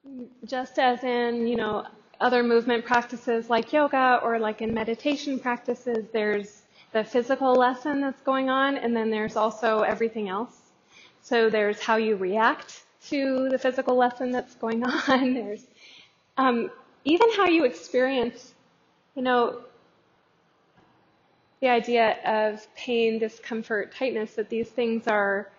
Just as in, other movement practices like yoga or like in meditation practices, there's the physical lesson that's going on, and then there's also everything else. So there's how you react to the physical lesson that's going on. There's even how you experience, the idea of pain, discomfort, tightness, that these things are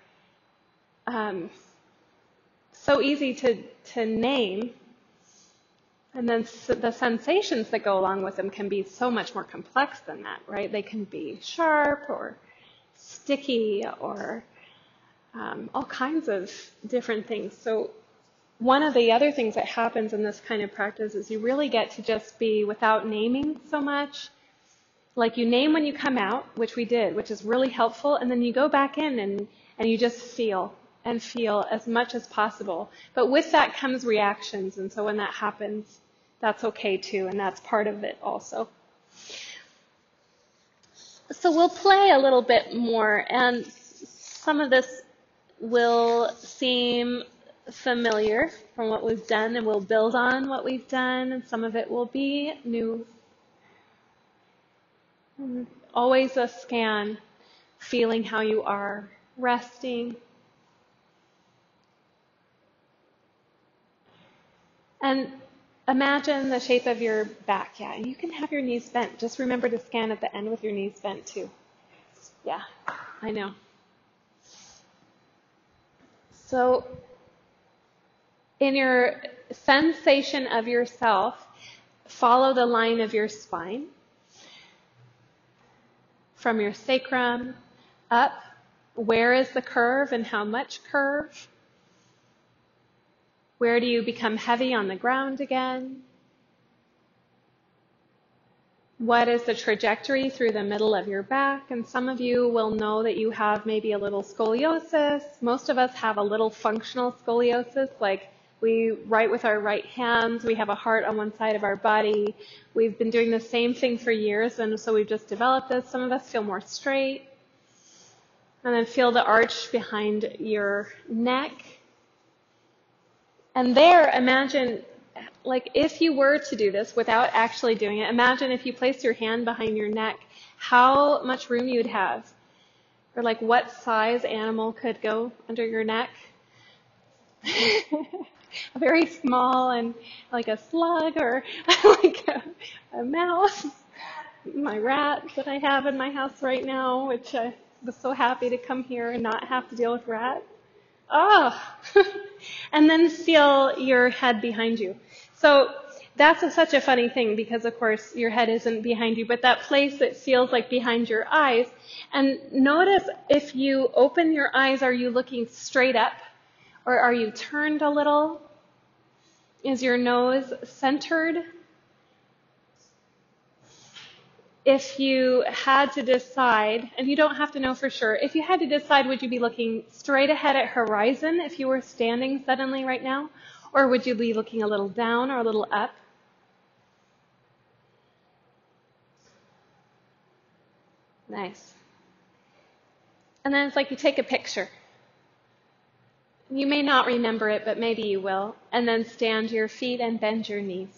so easy to name. And then the sensations that go along with them can be so much more complex than that, right? They can be sharp or sticky or all kinds of different things. So one of the other things that happens in this kind of practice is you really get to just be without naming so much. Like you name when you come out, which we did, which is really helpful, and then you go back in and you just feel and feel as much as possible. But with that comes reactions, and so when that happens, that's okay too, and that's part of it also. So we'll play a little bit more, and some of this will seem familiar from what we've done, and we'll build on what we've done, and some of it will be new. Always a scan, feeling how you are, resting. And imagine the shape of your back. Yeah, you can have your knees bent. Just remember to scan at the end with your knees bent too. Yeah, I know. So in your sensation of yourself, follow the line of your spine. From your sacrum up, where is the curve and how much curve? Where do you become heavy on the ground again? What is the trajectory through the middle of your back? And some of you will know that you have maybe a little scoliosis. Most of us have a little functional scoliosis, like we write with our right hands, we have a heart on one side of our body. We've been doing the same thing for years, and so we've just developed this. Some of us feel more straight. And then feel the arch behind your neck. And there, imagine, like if you were to do this without actually doing it, imagine if you placed your hand behind your neck, how much room you'd have. Or like what size animal could go under your neck. Very small, and like a slug or like a mouse. My rat that I have in my house right now, which I was so happy to come here and not have to deal with rat. Oh, and then feel your head behind you. So that's such a funny thing because, of course, your head isn't behind you, but that place that feels like behind your eyes. And notice if you open your eyes, are you looking straight up? Or are you turned a little? Is your nose centered? If you had to decide, and you don't have to know for sure, if you had to decide, would you be looking straight ahead at horizon if you were standing suddenly right now? Or would you be looking a little down or a little up? Nice. And then it's like you take a picture. You may not remember it, but maybe you will. And then stand your feet and bend your knees.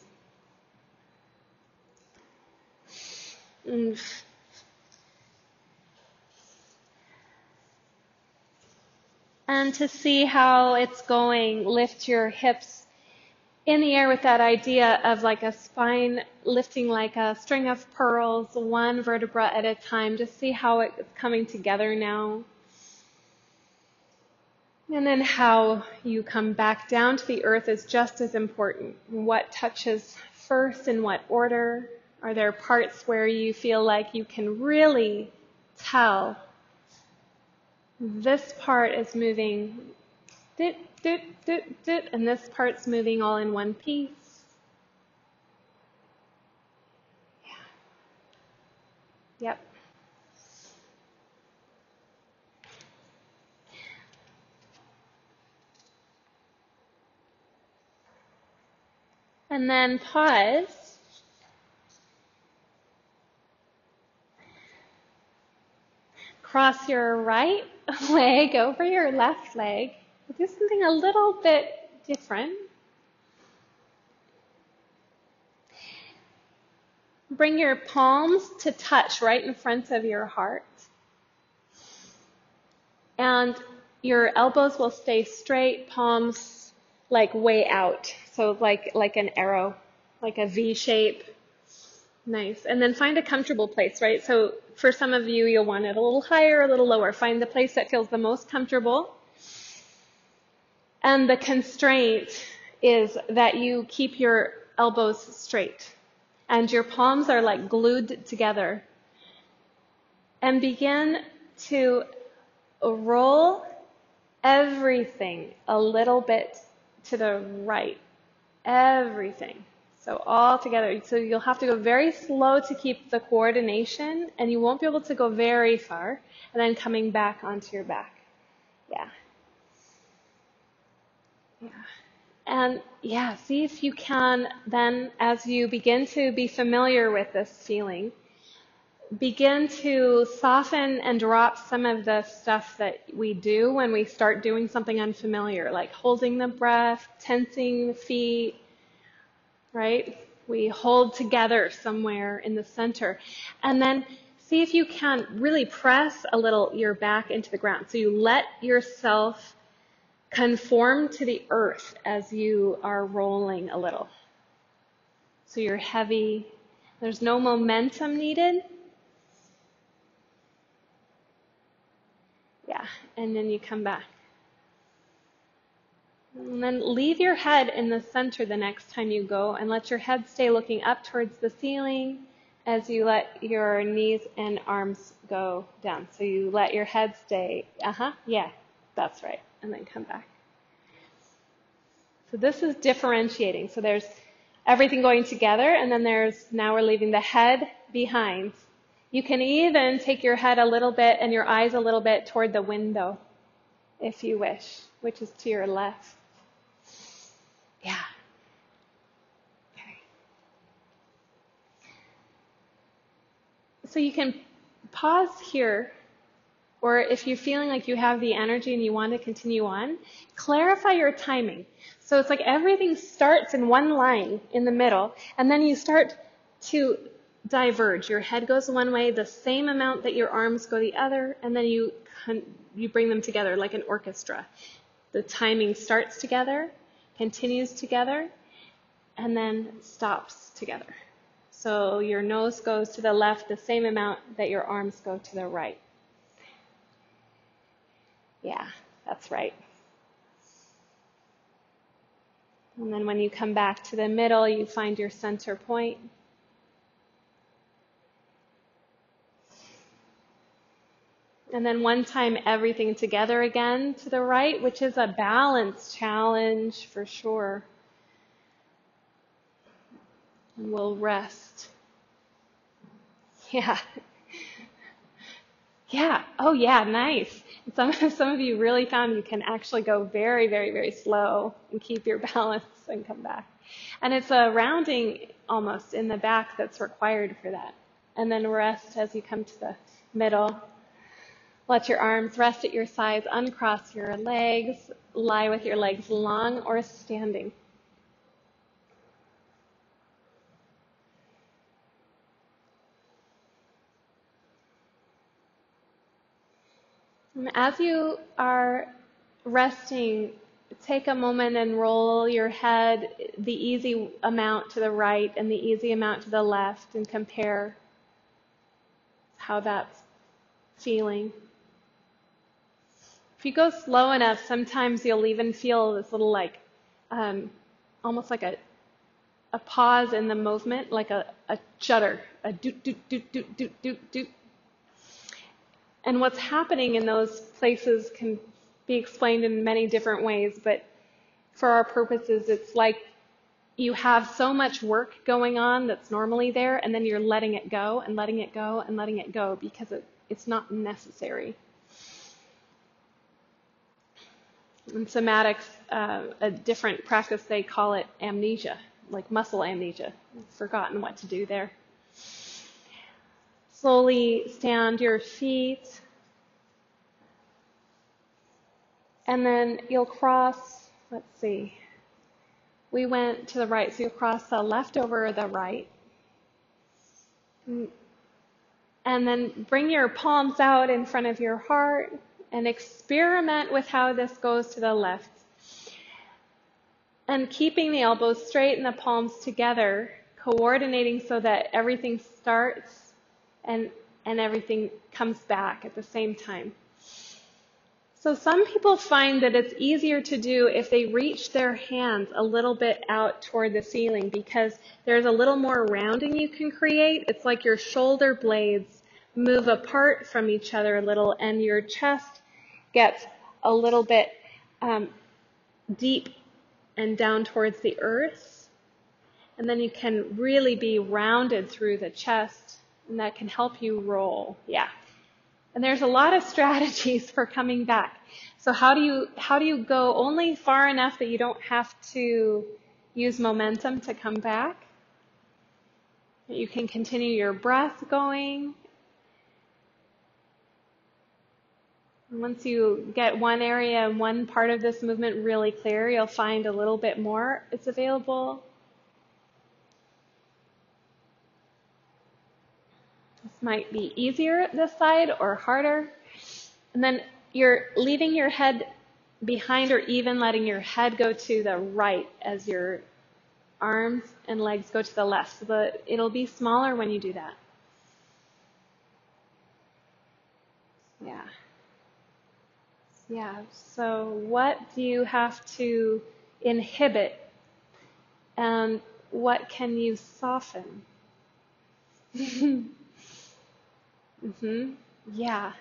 And to see how it's going, lift your hips in the air with that idea of like a spine lifting like a string of pearls, one vertebra at a time. Just see how it's coming together now. And then how you come back down to the earth is just as important. What touches first, in what order? Are there parts where you feel like you can really tell this part is moving dit, dit, dit, dit, and this part's moving all in one piece? Yeah. Yep. And then pause. Cross your right leg over your left leg. Do something a little bit different. Bring your palms to touch right in front of your heart. And your elbows will stay straight, palms like way out. So like an arrow, like a V shape. Nice. And then find a comfortable place, right? So for some of you, you'll want it a little higher, a little lower. Find the place that feels the most comfortable. And the constraint is that you keep your elbows straight and your palms are like glued together. And begin to roll everything a little bit to the right. Everything. So all together. So you'll have to go very slow to keep the coordination, and you won't be able to go very far. And then coming back onto your back. Yeah. Yeah. And yeah, see if you can then, as you begin to be familiar with this feeling, begin to soften and drop some of the stuff that we do when we start doing something unfamiliar, like holding the breath, tensing the feet, right? We hold together somewhere in the center. And then see if you can really press a little your back into the ground. So you let yourself conform to the earth as you are rolling a little. So you're heavy. There's no momentum needed. Yeah, and then you come back. And then leave your head in the center the next time you go and let your head stay looking up towards the ceiling as you let your knees and arms go down. So you let your head stay, yeah, that's right, and then come back. So this is differentiating. So there's everything going together, and then now we're leaving the head behind. You can even take your head a little bit and your eyes a little bit toward the window, if you wish, which is to your left. Yeah. Okay. So you can pause here, or if you're feeling like you have the energy and you want to continue on, clarify your timing. So it's like everything starts in one line in the middle, and then you start to diverge. Your head goes one way, the same amount that your arms go the other, and then you bring them together like an orchestra. The timing starts together, continues together, and then stops together. So your nose goes to the left the same amount that your arms go to the right. Yeah, that's right. And then when you come back to the middle, you find your center point. And then one time, everything together again to the right, which is a balance challenge for sure. And we'll rest. Yeah. Yeah. Oh, yeah. Nice. Some of you really found you can actually go very, very, very slow and keep your balance and come back. And it's a rounding almost in the back that's required for that. And then rest as you come to the middle. Let your arms rest at your sides, uncross your legs, lie with your legs long or standing. And as you are resting, take a moment and roll your head the easy amount to the right and the easy amount to the left and compare how that's feeling. If you go slow enough, sometimes you'll even feel this little almost like a pause in the movement, like a shudder, a doot, doot, doot, doot, doot, doot, doot. And what's happening in those places can be explained in many different ways, but for our purposes, it's like you have so much work going on that's normally there, and then you're letting it go and letting it go and letting it go because it's not necessary. In somatics, a different practice, they call it amnesia, like muscle amnesia. You've forgotten what to do there. Slowly stand your feet. And then you'll cross, let's see. We went to the right, so you'll cross the left over the right. And then bring your palms out in front of your heart and experiment with how this goes to the left. And keeping the elbows straight and the palms together, coordinating so that everything starts and everything comes back at the same time. So some people find that it's easier to do if they reach their hands a little bit out toward the ceiling, because there's a little more rounding you can create. It's like your shoulder blades move apart from each other a little, and your chest gets a little bit deep and down towards the earth. And then you can really be rounded through the chest, and that can help you roll. Yeah. And there's a lot of strategies for coming back. So how do you go only far enough that you don't have to use momentum to come back? You can continue your breath going. And once you get one area and one part of this movement really clear, you'll find a little bit more is available. This might be easier this side or harder. And then you're leaving your head behind, or even letting your head go to the right as your arms and legs go to the left. So it'll be smaller when you do that. Yeah. Yeah. So what do you have to inhibit? And what can you soften? Yeah.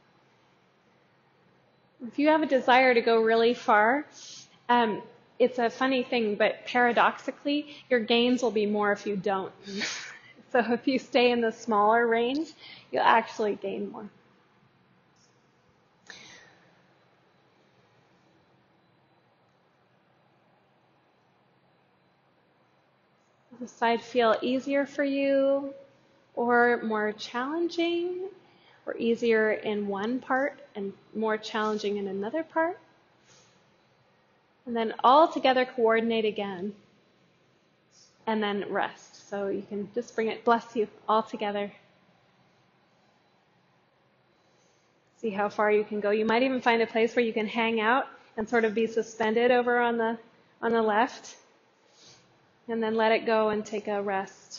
If you have a desire to go really far, it's a funny thing, but paradoxically, your gains will be more if you don't. So if you stay in the smaller range, you'll actually gain more. Does the side feel easier for you, or more challenging, or easier in one part and more challenging in another part? And then all together coordinate again, and then rest. So you can just bring it, bless you, all together. See how far you can go. You might even find a place where you can hang out and sort of be suspended over on the left, and then let it go and take a rest.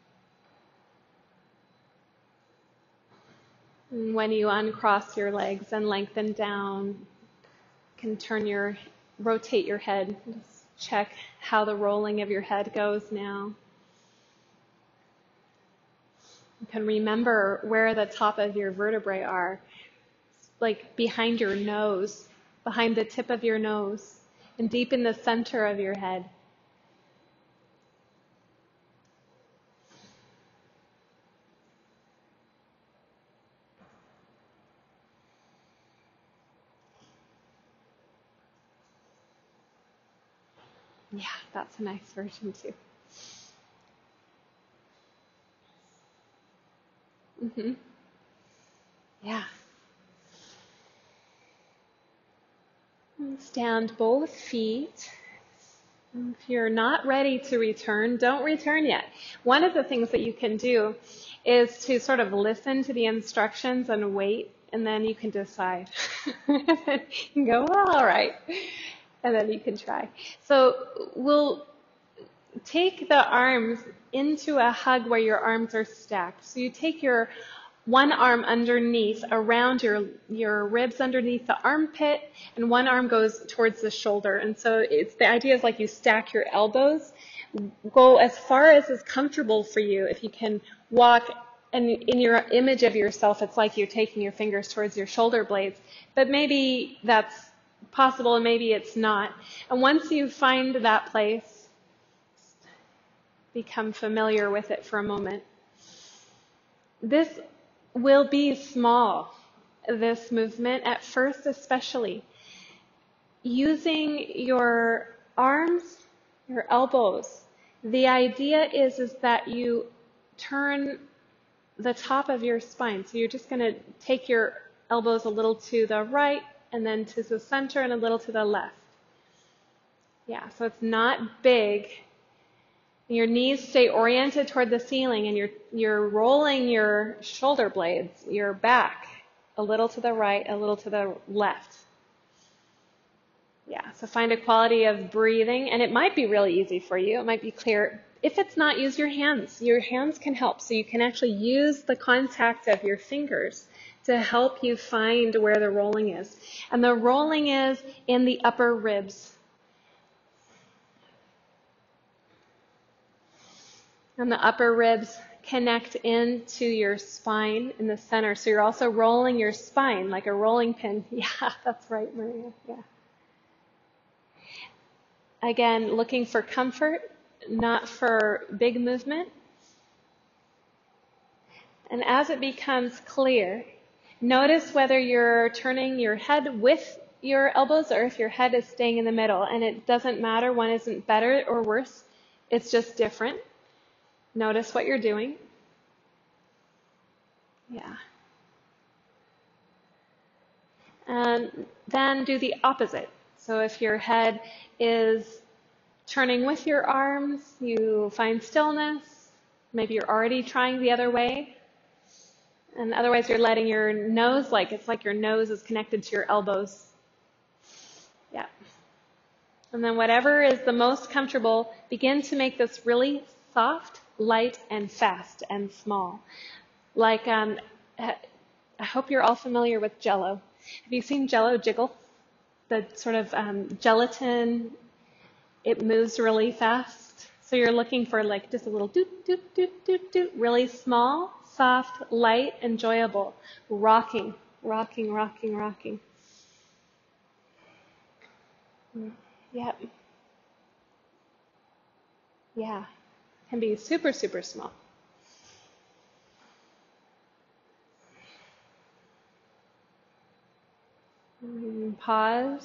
And when you uncross your legs and lengthen down, you can rotate your head. Just check how the rolling of your head goes now. You can remember where the top of your vertebrae are, like behind your nose, behind the tip of your nose, and deep in the center of your head. Yeah, that's a nice version too. Yeah. And stand both feet. If you're not ready to return, don't return yet. One of the things that you can do is to sort of listen to the instructions and wait, and then you can decide. You can go, well, all right. And then you can try. So we'll take the arms into a hug where your arms are stacked. So you take your one arm underneath, around your ribs underneath the armpit, and one arm goes towards the shoulder. And so the idea is like you stack your elbows, go as far as is comfortable for you. If you can walk, and in your image of yourself, it's like you're taking your fingers towards your shoulder blades. But maybe that's possible and maybe it's not. And once you find that place, become familiar with it for a moment. This will be small, this movement, at first especially. Using your arms, your elbows. The idea is that you turn the top of your spine. So you're just going to take your elbows a little to the right, and then to the center, and a little to the left. Yeah, so it's not big. Your knees stay oriented toward the ceiling, and you're rolling your shoulder blades, your back, a little to the right, a little to the left. Yeah, so find a quality of breathing, and it might be really easy for you. It might be clear. If it's not, use your hands. Your hands can help, so you can actually use the contact of your fingers to help you find where the rolling is. And the rolling is in the upper ribs. And the upper ribs connect into your spine in the center. So you're also rolling your spine like a rolling pin. Yeah, that's right, Maria. Yeah. Again, looking for comfort, not for big movement. And as it becomes clear, notice whether you're turning your head with your elbows or if your head is staying in the middle. And it doesn't matter. One isn't better or worse. It's just different. Notice what you're doing. Yeah. And then do the opposite. So if your head is turning with your arms, you find stillness. Maybe you're already trying the other way. And otherwise you're letting your nose, it's like your nose is connected to your elbows. Yeah. And then whatever is the most comfortable, begin to make this really soft, light, and fast and small. I hope you're all familiar with Jell-O. Have you seen Jell-O jiggle? The sort of gelatin, it moves really fast. So you're looking for just a little doot, doot, doot, doot, doot, really small, soft, light, enjoyable. Rocking, rocking, rocking, rocking. Yep. Yeah. Can be super, super small. Pause.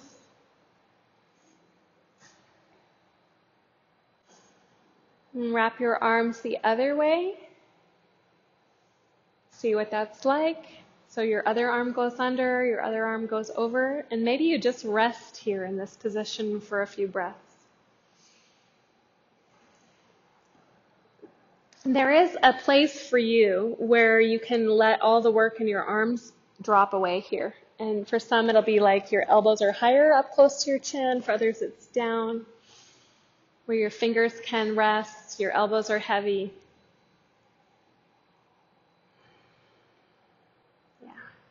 And wrap your arms the other way. See what that's like. So your other arm goes under, your other arm goes over, and maybe you just rest here in this position for a few breaths. There is a place for you where you can let all the work in your arms drop away here. And for some, it'll be like your elbows are higher up close to your chin. For others, it's down, where your fingers can rest, your elbows are heavy. Yeah.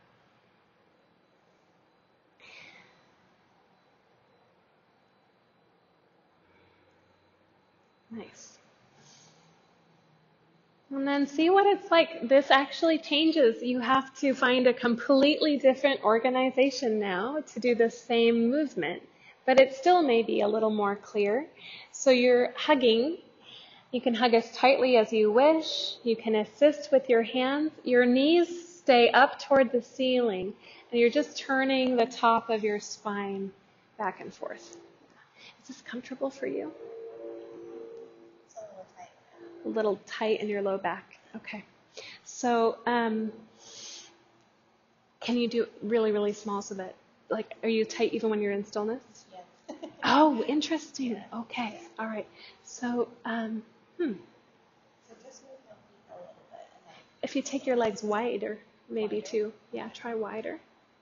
Nice. And then see what it's like. This actually changes. You have to find a completely different organization now to do the same movement, but it still may be a little more clear. So you're hugging. You can hug as tightly as you wish. You can assist with your hands. Your knees stay up toward the ceiling, and you're just turning the top of your spine back and forth. Is this comfortable for you? A little tight in your low back. Okay. So can you do really, really small so that, are you tight even when you're in stillness? Yes. Oh, interesting. Okay. All right. So, So just move my feet a little bit. And then if you take your legs wider, maybe too. Yeah, try wider.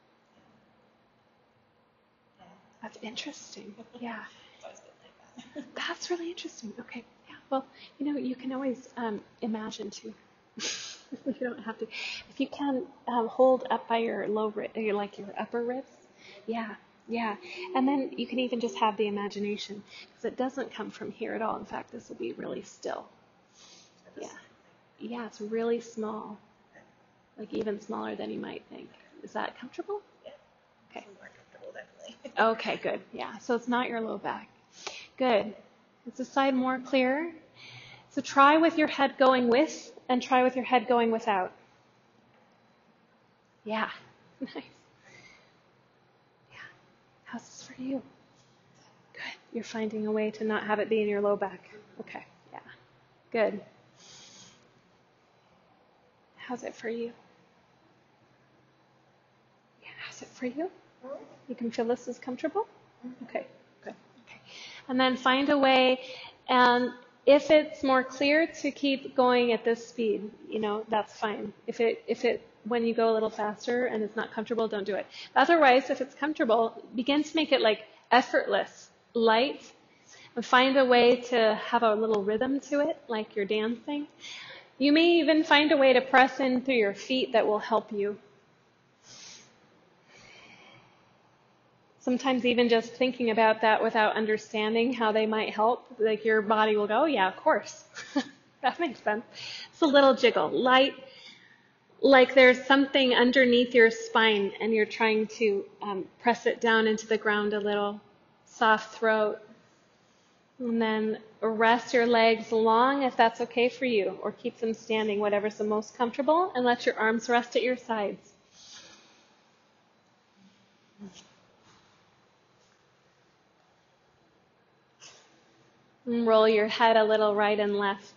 yeah. That's interesting. Yeah. It's always been like that. That's really interesting. Okay. Yeah. Well, you can always imagine too. You don't have to. If you can hold up by your your upper ribs. Yeah. Yeah. And then you can even just have the imagination, because it doesn't come from here at all. In fact, this will be really still. Yeah. Yeah, it's really small. Like even smaller than you might think. Is that comfortable? Yeah. Okay. More comfortable, definitely. Okay, good. Yeah, so it's not your low back. Good. Is the side more clear? So try with your head going with and try with your head going without. Yeah, nice. Yeah, how's this for you? Good. You're finding a way to not have it be in your low back. Okay, yeah, good. How's it for you? Yeah, how's it for you? You can feel this is comfortable? Okay, good. Okay. And then find a way, and If it's more clear to keep going at this speed, that's fine. When you go a little faster and it's not comfortable, don't do it. Otherwise, if it's comfortable, begin to make it like effortless, light, and find a way to have a little rhythm to it, like you're dancing. You may even find a way to press in through your feet that will help you. Sometimes even just thinking about that without understanding how they might help, like your body will go, oh yeah, of course. That makes sense. It's a little jiggle, light, like there's something underneath your spine and you're trying to press it down into the ground a little. Soft throat. And then rest your legs long if that's okay for you, or keep them standing, whatever's the most comfortable, and let your arms rest at your sides. And roll your head a little right and left.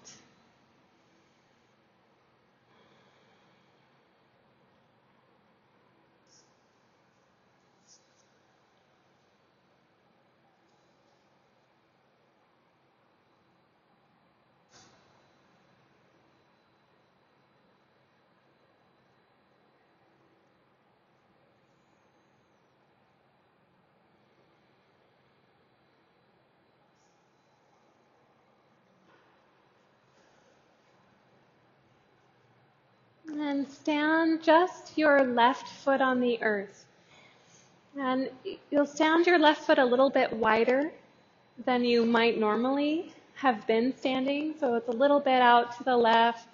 And stand just your left foot on the earth. And you'll stand your left foot a little bit wider than you might normally have been standing. So it's a little bit out to the left.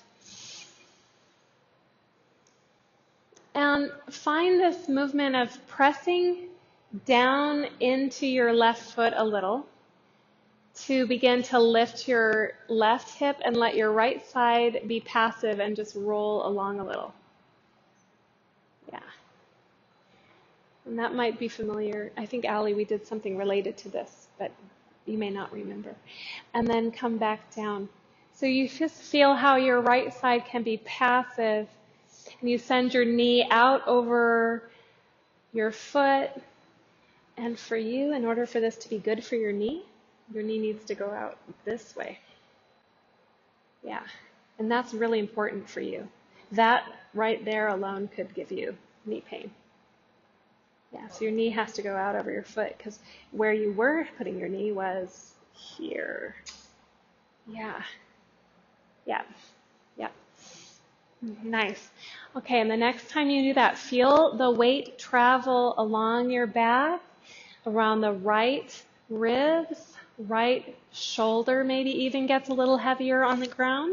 And find this movement of pressing down into your left foot a little to begin to lift your left hip and let your right side be passive and just roll along a little. Yeah. And that might be familiar. I think, Allie, we did something related to this, but you may not remember. And then come back down. So you just feel how your right side can be passive. And you send your knee out over your foot. And for you, in order for this to be good for your knee needs to go out this way. Yeah. And that's really important for you. That right there alone could give you knee pain. Yeah, so your knee has to go out over your foot because where you were putting your knee was here. Yeah. Yeah. Yeah. Nice. Okay, and the next time you do that, feel the weight travel along your back, around the right ribs, right shoulder maybe even gets a little heavier on the ground.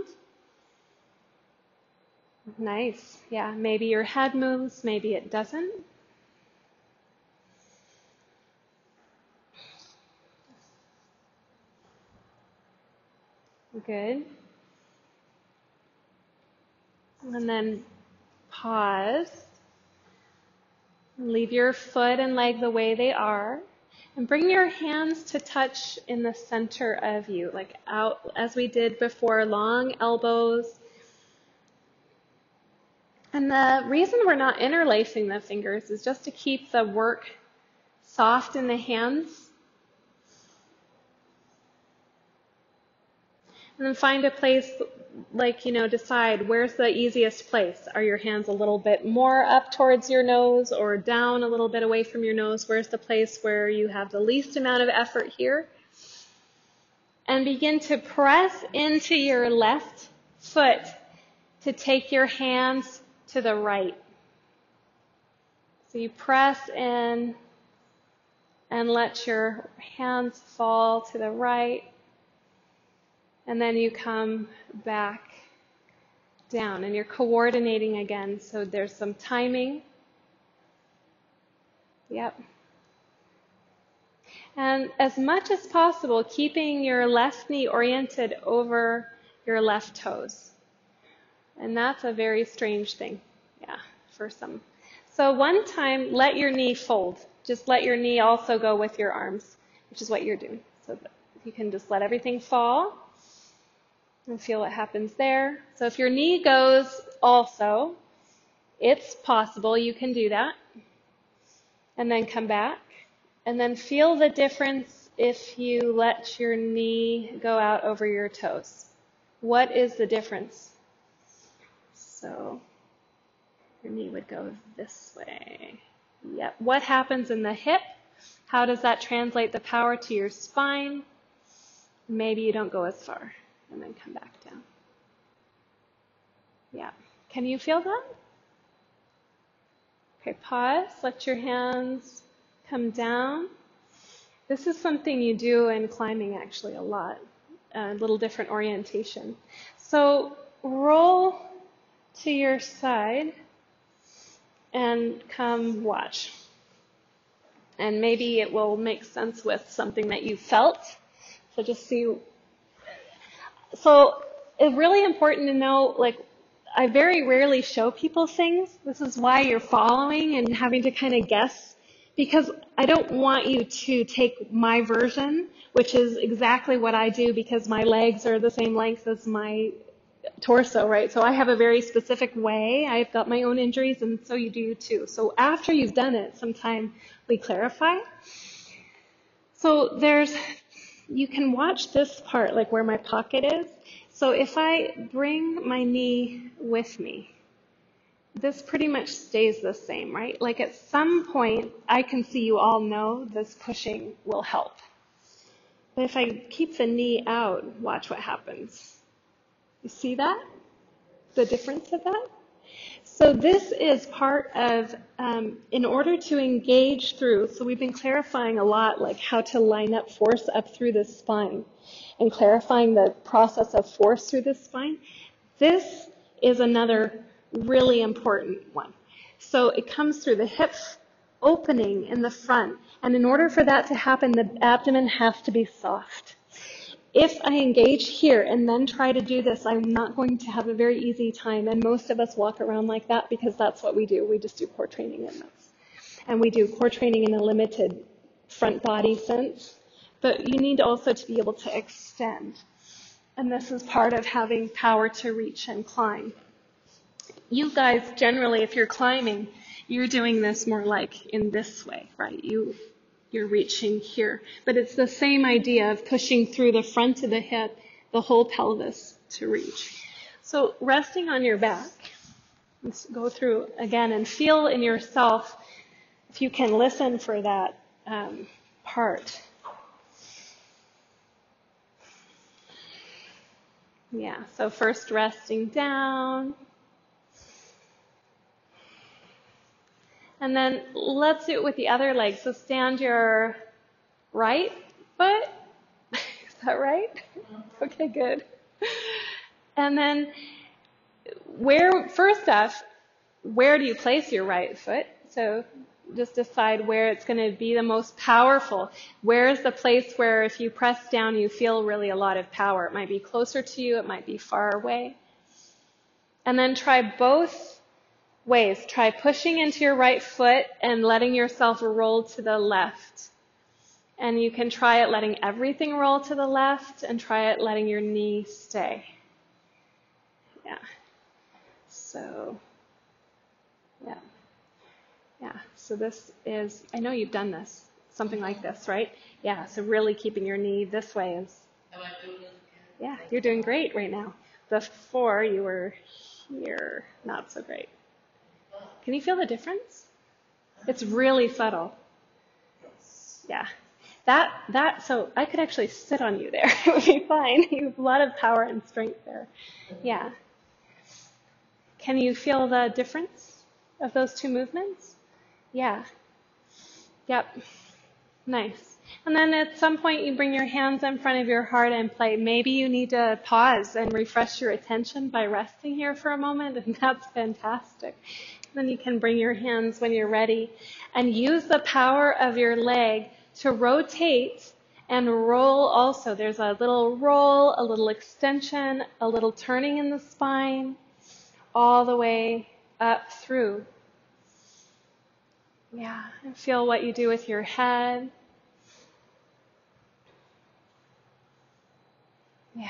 Nice. Yeah, maybe your head moves, maybe it doesn't. Good. And then pause. Leave your foot and leg the way they are. And bring your hands to touch in the center of you, like out as we did before, long elbows. And the reason we're not interlacing the fingers is just to keep the work soft in the hands. And then find a place, like, decide where's the easiest place. Are your hands a little bit more up towards your nose or down a little bit away from your nose? Where's the place where you have the least amount of effort here? And begin to press into your left foot to take your hands to the right. So you press in and let your hands fall to the right. And then you come back down and you're coordinating again. So there's some timing. Yep. And as much as possible, keeping your left knee oriented over your left toes. And that's a very strange thing, yeah, for some. So one time, let your knee fold. Just let your knee also go with your arms, which is what you're doing. So you can just let everything fall. And feel what happens there. So if your knee goes also, it's possible you can do that. And then come back. And then feel the difference if you let your knee go out over your toes? What is the difference? So your knee would go this way. Yep. What happens in the hip? How does that translate the power to your spine? Maybe you don't go as far and then come back down. Yeah. Can you feel that? Okay, pause. Let your hands come down. This is something you do in climbing actually a lot. A little different orientation. So roll to your side and come watch. And maybe it will make sense with something that you felt. So just see. So it's really important to know, like, I very rarely show people things. This is why you're following and having to kind of guess, because I don't want you to take my version, which is exactly what I do because my legs are the same length as my torso, right? So I have a very specific way. I've got my own injuries, and so you do too. So after you've done it, sometime we clarify. So you can watch this part, like where my pocket is. So if I bring my knee with me, this pretty much stays the same, right? Like at some point, I can see you all know this pushing will help. But if I keep the knee out, watch what happens. You see that? The difference of that? So this is part of, in order to engage through, so we've been clarifying a lot, like how to line up force up through the spine and clarifying the process of force through the spine. This is another really important one. So it comes through the hip opening in the front. And in order for that to happen, the abdomen has to be soft. If I engage here and then try to do this, I'm not going to have a very easy time. And most of us walk around like that because that's what we do. We just do core training in this. And we do core training in a limited front body sense. But you need also to be able to extend. And this is part of having power to reach and climb. You guys, generally, if you're climbing, you're doing this more like in this way, right? You're reaching here. But it's the same idea of pushing through the front of the hip, the whole pelvis to reach. So resting on your back, let's go through again and feel in yourself if you can listen for that part. Yeah, so first resting down. And then let's do it with the other leg. So stand your right foot. Is that right? Okay, good. And then first off, where do you place your right foot? So just decide where it's going to be the most powerful. Where is the place where if you press down, you feel really a lot of power? It might be closer to you. It might be far away. And then try both ways. Try pushing into your right foot and letting yourself roll to the left. And you can try it letting everything roll to the left and try it letting your knee stay. Yeah. So, yeah. Yeah. So this is, I know you've done this, something like this, right? Yeah. So really keeping your knee this way is, yeah, you're doing great right now. Before you were here, not so great. Can you feel the difference? It's really subtle. Yeah. So I could actually sit on you there. It would be fine. You have a lot of power and strength there. Yeah. Can you feel the difference of those two movements? Yeah. Yep. Nice. And then at some point you bring your hands in front of your heart and play. Maybe you need to pause and refresh your attention by resting here for a moment, and that's fantastic. Then you can bring your hands when you're ready and use the power of your leg to rotate and roll also. There's a little roll, a little extension, a little turning in the spine, all the way up through. Yeah, and feel what you do with your head. Yeah.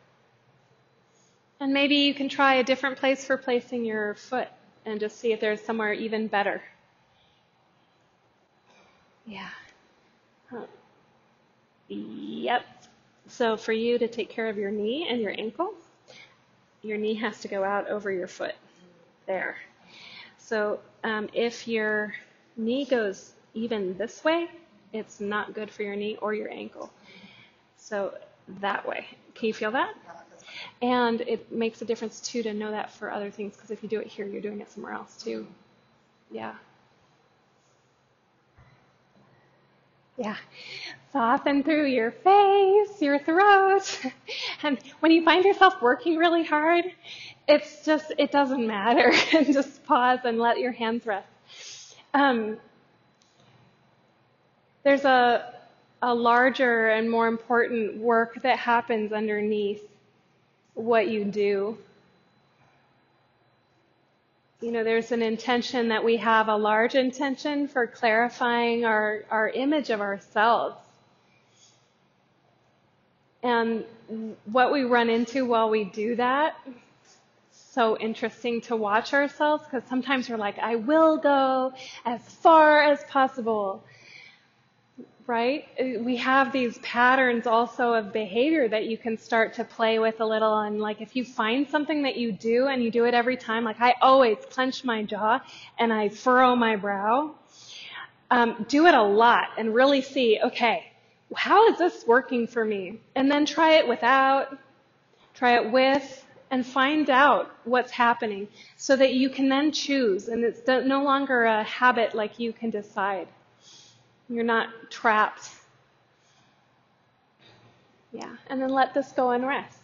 And maybe you can try a different place for placing your foot and just see if there's somewhere even better. Yeah. Huh. Yep. So for you to take care of your knee and your ankle, your knee has to go out over your foot. There. So if your knee goes even this way, it's not good for your knee or your ankle. So that way. Can you feel that? And it makes a difference too to know that for other things, because if you do it here, you're doing it somewhere else too. Yeah. Yeah. Soften through your face, your throat. And when you find yourself working really hard, it doesn't matter. And just pause and let your hands rest. There's a larger and more important work that happens underneath what you do. There's an intention that we have, a large intention for clarifying our image of ourselves. And what we run into while we do that, so interesting to watch ourselves, because sometimes we're like, I will go as far as possible. Right? We have these patterns also of behavior that you can start to play with a little. And like if you find something that you do and you do it every time, like I always clench my jaw and I furrow my brow, do it a lot and really see, okay, how is this working for me? And then try it without, try it with, and find out what's happening so that you can then choose. And it's no longer a habit like you can decide. You're not trapped. Yeah, and then let this go and rest.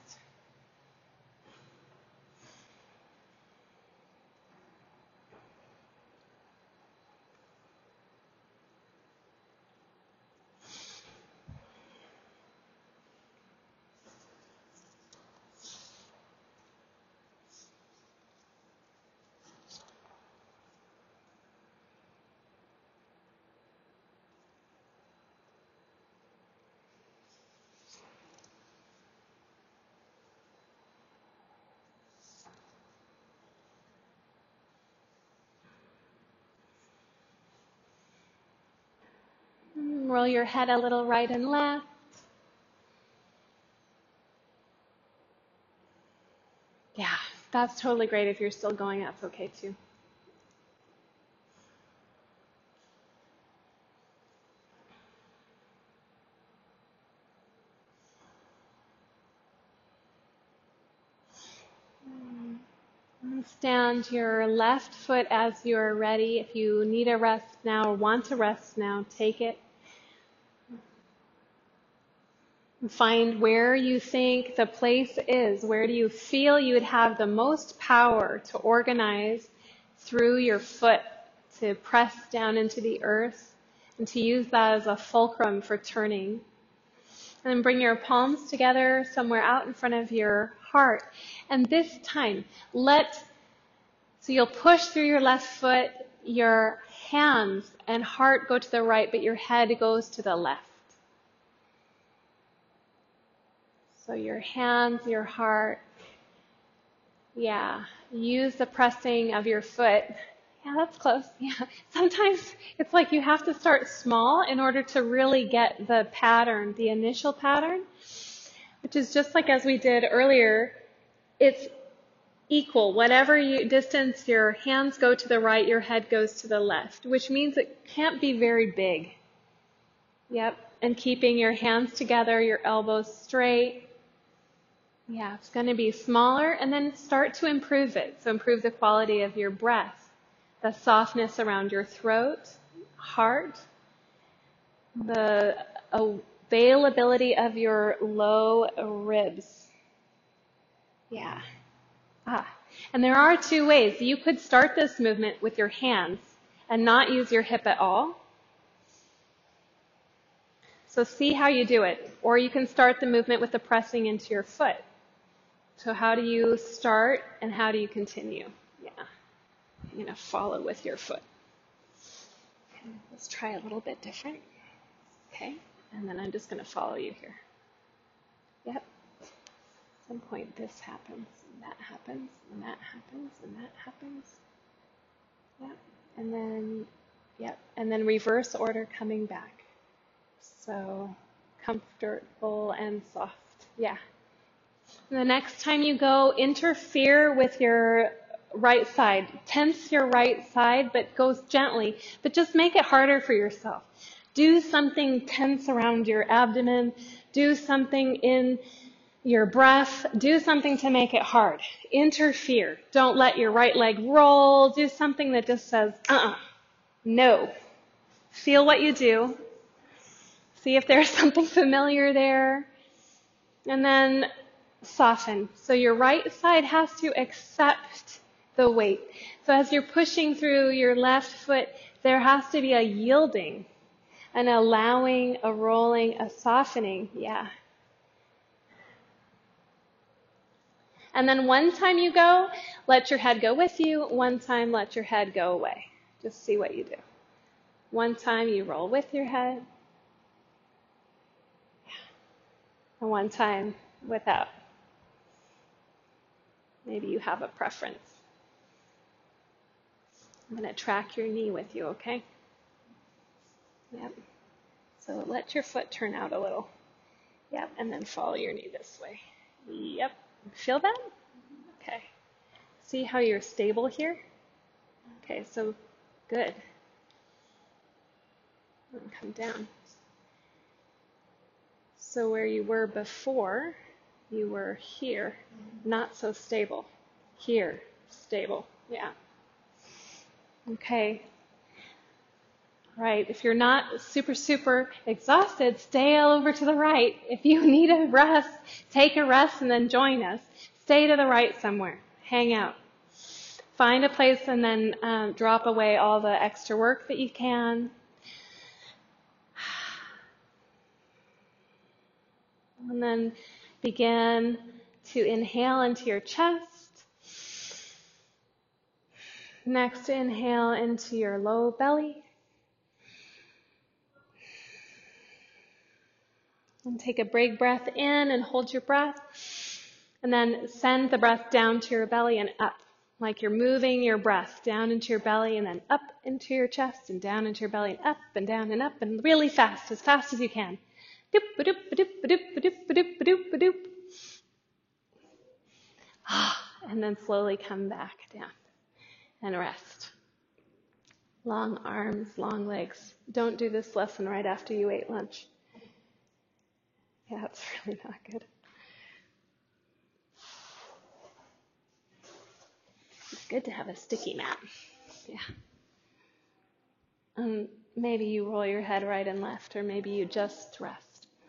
Roll your head a little right and left. Yeah, that's totally great. If you're still going, that's okay too. Stand your left foot as you're ready. If you need a rest now or want to rest now, take it. Find where you think the place is. Where do you feel you would have the most power to organize through your foot, to press down into the earth, and to use that as a fulcrum for turning. And then bring your palms together somewhere out in front of your heart. And this time, so you'll push through your left foot, your hands and heart go to the right, but your head goes to the left. So your hands, your heart, yeah. Use the pressing of your foot. Yeah, that's close. Yeah. Sometimes it's like you have to start small in order to really get the pattern, the initial pattern, which is just like as we did earlier, it's equal. Whatever distance your hands go to the right, your head goes to the left, which means it can't be very big. Yep. And keeping your hands together, your elbows straight. Yeah, it's going to be smaller, and then start to improve it. So improve the quality of your breath, the softness around your throat, heart, the availability of your low ribs. Yeah. And there are two ways. You could start this movement with your hands and not use your hip at all. So see how you do it. Or you can start the movement with the pressing into your foot. So how do you start and how do you continue? Yeah. You're going to follow with your foot. Okay, let's try a little bit different. Okay. And then I'm just going to follow you here. Yep. At some point this happens, and that happens, and that happens, and that happens. Yep. And then, yep. And then reverse order coming back. So comfortable and soft. Yeah. And the next time you go, interfere with your right side. Tense your right side, but go gently. But just make it harder for yourself. Do something tense around your abdomen. Do something in your breath. Do something to make it hard. Interfere. Don't let your right leg roll. Do something that just says, no. Feel what you do. See if there's something familiar there. And then soften. So your right side has to accept the weight. So as you're pushing through your left foot, there has to be a yielding, an allowing, a rolling, a softening. Yeah. And then one time you go, let your head go with you. One time, let your head go away. Just see what you do. One time you roll with your head. And one time without. Maybe you have a preference. I'm going to track your knee with you, okay? Yep. So let your foot turn out a little. Yep. And then follow your knee this way. Yep. Feel that? Okay. See how you're stable here? Okay, so good. And come down. So where you were before, you were here, not so stable. Here, stable. Yeah. Okay. Right. If you're not super exhausted, stay over to the right. If you need a rest, take a rest and then join us. Stay to the right somewhere. Hang out. Find a place and then drop away all the extra work that you can. And then begin to inhale into your chest. Next, inhale into your low belly. And take a big breath in and hold your breath. And then send the breath down to your belly and up. Like you're moving your breath down into your belly and then up into your chest and down into your belly and up and down and up and really fast as you can. Doop, ba-doop, ba-doop, ba-doop, ba-doop, ba-doop, ba-doop, ba-doop. And then slowly come back down and rest. Long arms, long legs. Don't do this lesson right after you ate lunch. Yeah, it's really not good. It's good to have a sticky mat. Yeah. Maybe you roll your head right and left, or maybe you just rest.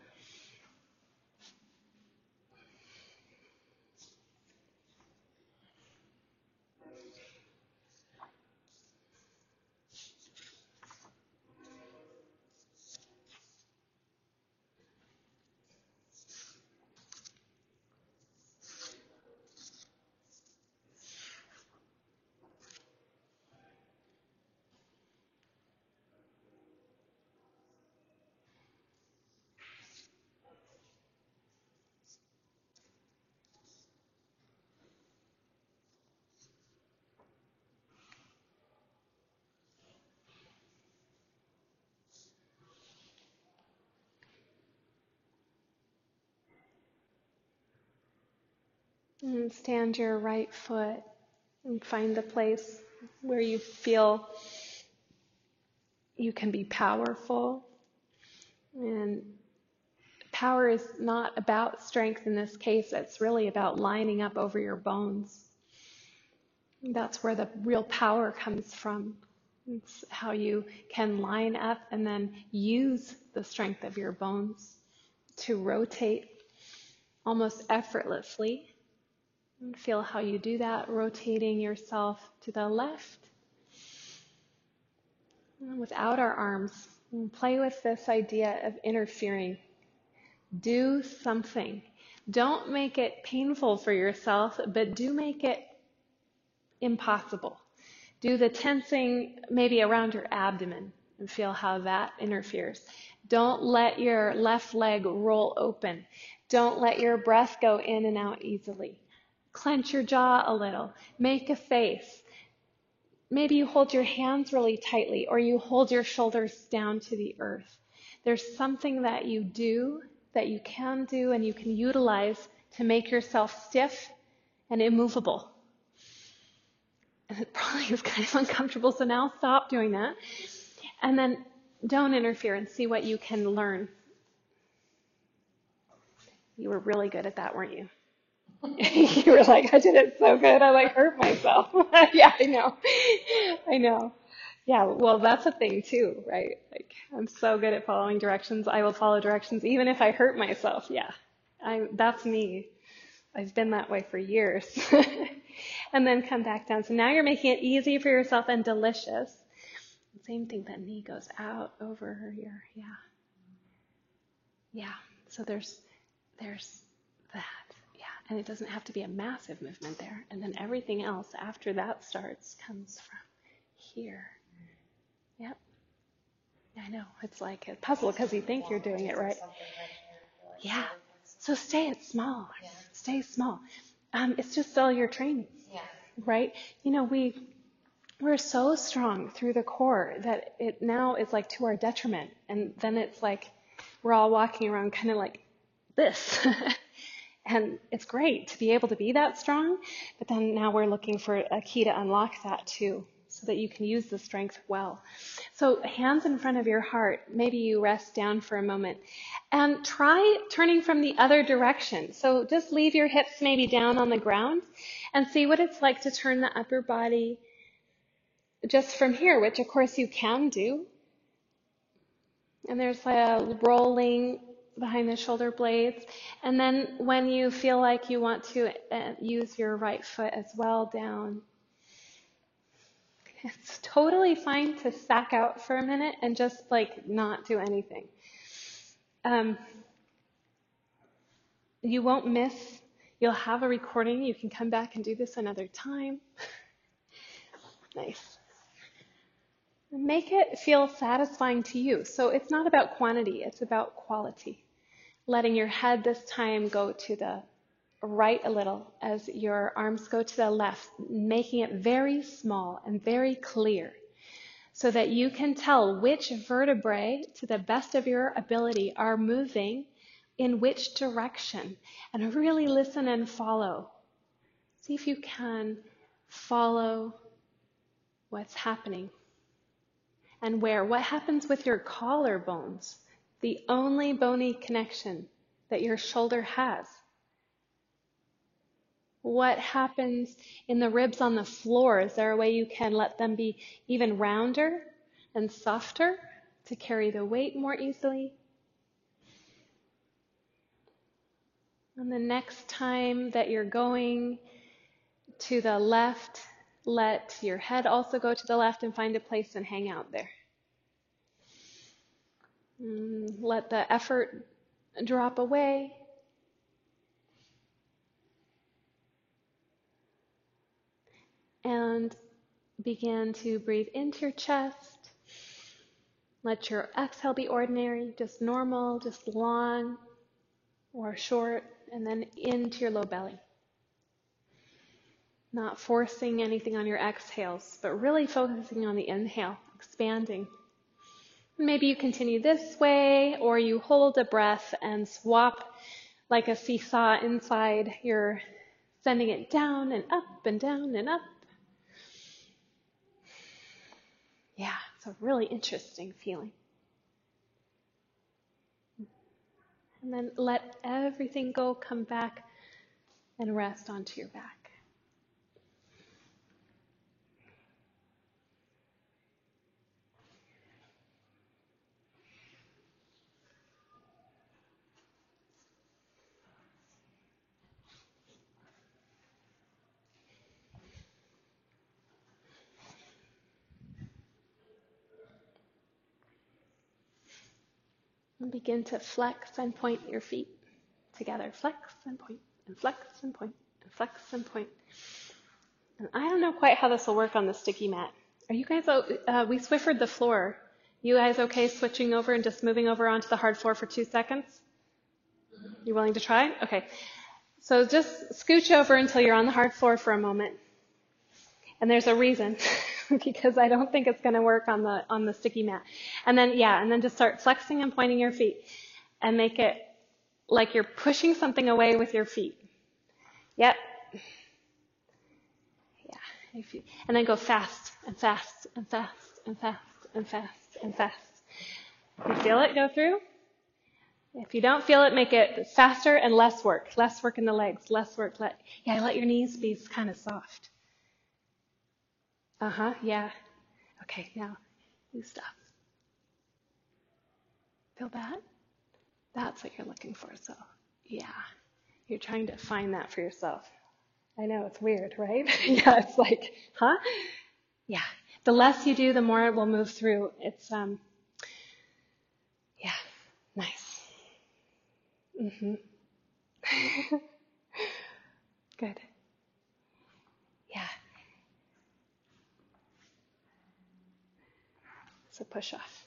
And stand your right foot and find the place where you feel you can be powerful. And power is not about strength in this case. It's really about lining up over your bones. That's where the real power comes from. It's how you can line up and then use the strength of your bones to rotate almost effortlessly. And feel how you do that, rotating yourself to the left. And without our arms, play with this idea of interfering. Do something. Don't make it painful for yourself, but do make it impossible. Do the tensing maybe around your abdomen and feel how that interferes. Don't let your left leg roll open. Don't let your breath go in and out easily. Clench your jaw a little. Make a face. Maybe you hold your hands really tightly or you hold your shoulders down to the earth. There's something that you do, that you can do, and you can utilize to make yourself stiff and immovable. And it probably is kind of uncomfortable, so now stop doing that. And then don't interfere and see what you can learn. You were really good at that, weren't you? You were like, I did it so good, I like hurt myself. Yeah, I know. I know. Yeah, well, that's a thing too, right? Like, I'm so good at following directions. I will follow directions even if I hurt myself. Yeah, that's me. I've been that way for years. And then come back down. So now you're making it easy for yourself and delicious. Same thing, that knee goes out over here. Yeah. Yeah. So there's that. Yeah. And it doesn't have to be a massive movement there. And then everything else after that starts comes from here. Yep. I know. It's like a puzzle because you think you're doing it right. Yeah. So stay it small. Yeah. Stay small. It's just all your training. Yeah. Right? You know, we're so strong through the core that it now is like to our detriment. And then it's like we're all walking around kind of like this. And it's great to be able to be that strong. But then now we're looking for a key to unlock that too, so that you can use the strength well. So hands in front of your heart. Maybe you rest down for a moment. And try turning from the other direction. So just leave your hips maybe down on the ground and see what it's like to turn the upper body just from here, which of course you can do. And there's a rolling behind the shoulder blades. And then when you feel like you want to use your right foot as well down. It's totally fine to sack out for a minute and just like not do anything. You won't miss. You'll have a recording. You can come back and do this another time. Nice. Make it feel satisfying to you. So it's not about quantity, it's about quality. Letting your head this time go to the right a little as your arms go to the left, making it very small and very clear so that you can tell which vertebrae, to the best of your ability, are moving in which direction. And really listen and follow. See if you can follow what's happening. And where? What happens with your collarbones? The only bony connection that your shoulder has. What happens in the ribs on the floor? Is there a way you can let them be even rounder and softer to carry the weight more easily? And the next time that you're going to the left, let your head also go to the left and find a place and hang out there. Let the effort drop away. And begin to breathe into your chest. Let your exhale be ordinary, just normal, just long or short, and then into your low belly. Not forcing anything on your exhales, but really focusing on the inhale, expanding. Maybe you continue this way, or you hold a breath and swap like a seesaw inside. You're sending it down and up and down and up. Yeah, it's a really interesting feeling. And then let everything go, come back and rest onto your back. And begin to flex and point your feet together. Flex and point, and flex and point, and flex and point. And I don't know quite how this will work on the sticky mat. Are you guys, we Swiffered the floor. You guys okay switching over and just moving over onto the hard floor for 2 seconds? You willing to try? Okay. So just scooch over until you're on the hard floor for a moment. And there's a reason. because I don't think it's going to work on the sticky mat. And then just start flexing and pointing your feet and make it like you're pushing something away with your feet. Yep. Yeah. And then go fast and fast and fast and fast and fast and fast. You feel it go through? If you don't feel it, make it faster and less work. Less work in the legs. Less work. Let your knees be kind of soft. Yeah. Okay, now you stop. Feel that? That's what you're looking for. So, yeah. You're trying to find that for yourself. I know, it's weird, right? Yeah, it's like, huh? Yeah. The less you do, the more it will move through. It's, yeah, nice. Good. Yeah. So push off.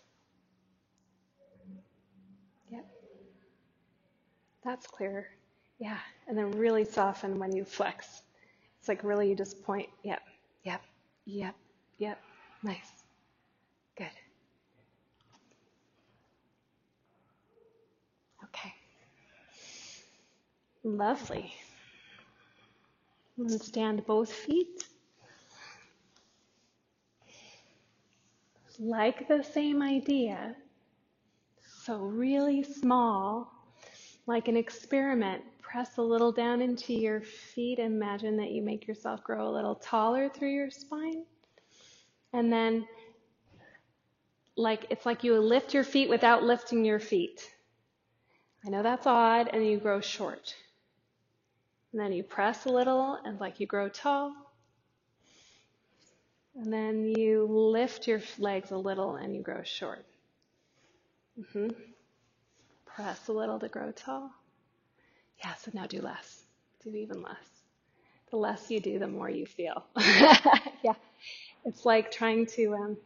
Yep. That's clearer. Yeah. And then really soften when you flex. It's like really you just point. Yep. Yep. Yep. Yep. Nice. Good. Okay. Lovely. And stand both feet. Like the same idea. So really small, like an experiment. Press a little down into your feet. Imagine that you make yourself grow a little taller through your spine. And then it's like you lift your feet without lifting your feet. I know that's odd, and you grow short. And then you press a little, and like you grow tall. And then you lift your legs a little, and you grow short. Press a little to grow tall. Yeah, so now do less. Do even less. The less you do, the more you feel. Yeah, it's like trying to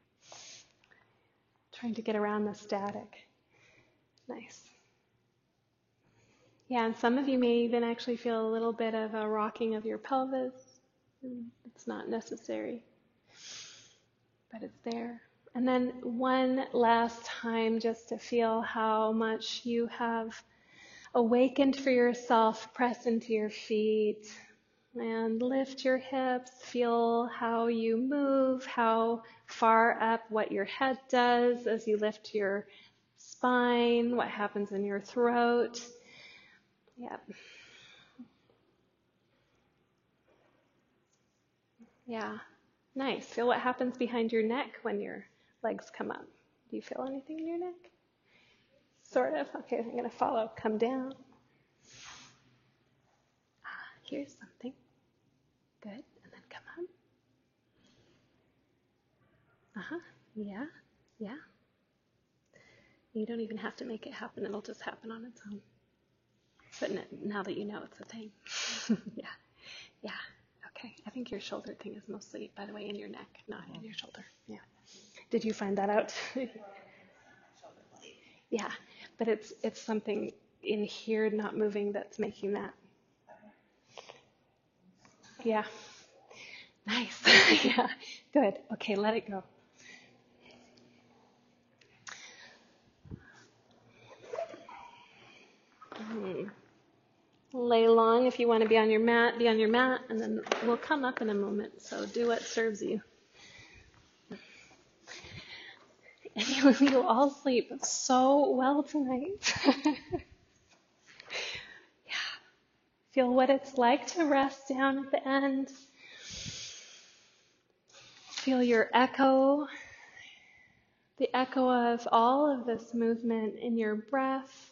get around the static. Nice. Yeah, and some of you may even actually feel a little bit of a rocking of your pelvis. It's not necessary, but it's there. And then one last time, just to feel how much you have awakened for yourself. Press into your feet and lift your hips. Feel how you move, how far up, what your head does as you lift your spine, what happens in your throat. Yep. Yeah. Nice. Feel what happens behind your neck when your legs come up. Do you feel anything in your neck? Sort of. Okay, I'm going to follow. Come down. Here's something. Good. And then come up. Yeah. Yeah. You don't even have to make it happen. It'll just happen on its own. But now that you know it's a thing. Yeah. Yeah. Okay. I think your shoulder thing is mostly, by the way, in your neck, not in your shoulder. Yeah. Did you find that out? Yeah. But it's something in here not moving that's making that. Yeah. Nice. Yeah. Good. Okay, let it go. Lay long. If you want to be on your mat, and then we'll come up in a moment. So do what serves you. And you'll all sleep so well tonight. Yeah. Feel what it's like to rest down at the end. Feel your echo, the echo of all of this movement in your breath.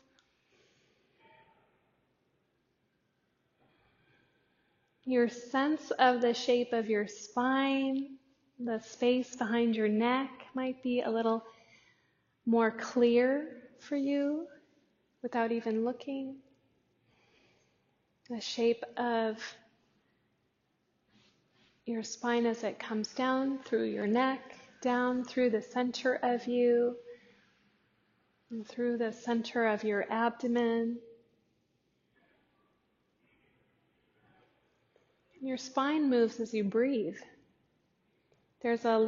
Your sense of the shape of your spine, the space behind your neck might be a little more clear for you without even looking. The shape of your spine as it comes down through your neck, down through the center of you, and through the center of your abdomen. Your spine moves as you breathe. there's a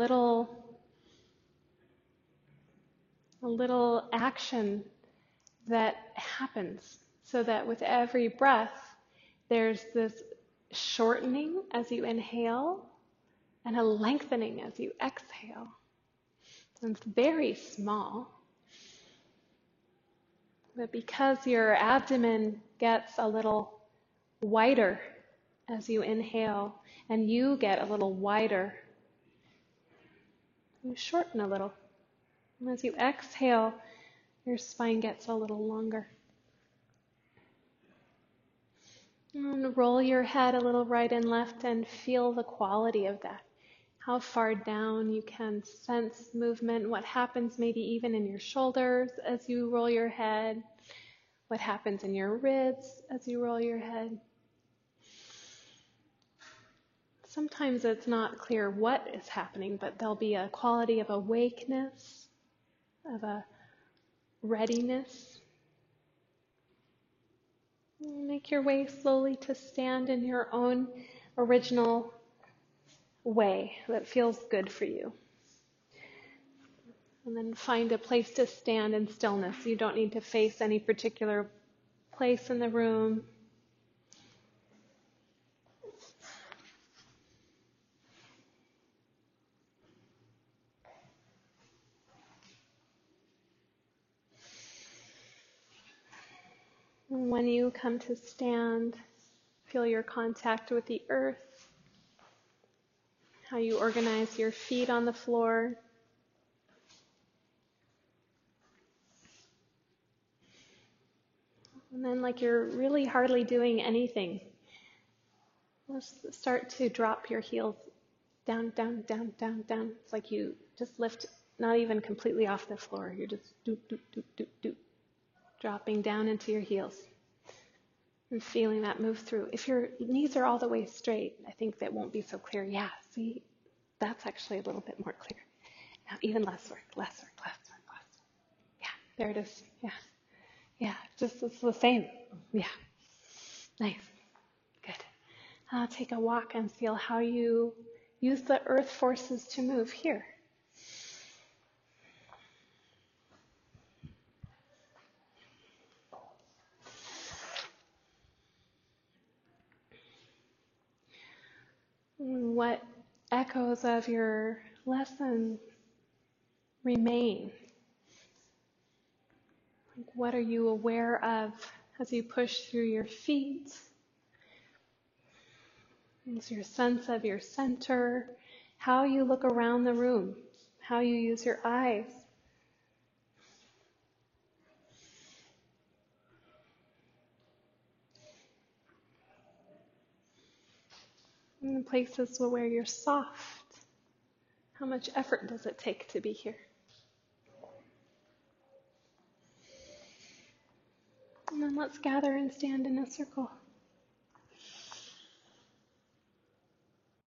little action that happens so that with every breath, there's this shortening as you inhale and a lengthening as you exhale. And it's very small. But because your abdomen gets a little wider as you inhale and you get a little wider, you shorten a little. And as you exhale, your spine gets a little longer. And roll your head a little right and left and feel the quality of that. How far down you can sense movement, what happens maybe even in your shoulders as you roll your head, what happens in your ribs as you roll your head. Sometimes it's not clear what is happening, but there'll be a quality of awakeness, of a readiness. Make your way slowly to stand in your own original way that feels good for you. And then find a place to stand in stillness. You don't need to face any particular place in the room. And when you come to stand, feel your contact with the earth, how you organize your feet on the floor. And then, like you're really hardly doing anything, let's start to drop your heels down, down, down, down, down. It's like you just lift, not even completely off the floor. You're just doop, doop, doop, doop, doop, dropping down into your heels and feeling that move through. If your knees are all the way straight, I think that won't be so clear. Yeah, see, that's actually a little bit more clear. Now, even less work, less work, less work, less work. Yeah, there it is. Yeah. Yeah, just it's the same. Yeah. Nice. Good. Take a walk and feel how you use the earth forces to move here. What echoes of your lesson remain? What are you aware of as you push through your feet? Is your sense of your center, how you look around the room, how you use your eyes. In places where you're soft, how much effort does it take to be here? And then let's gather and stand in a circle.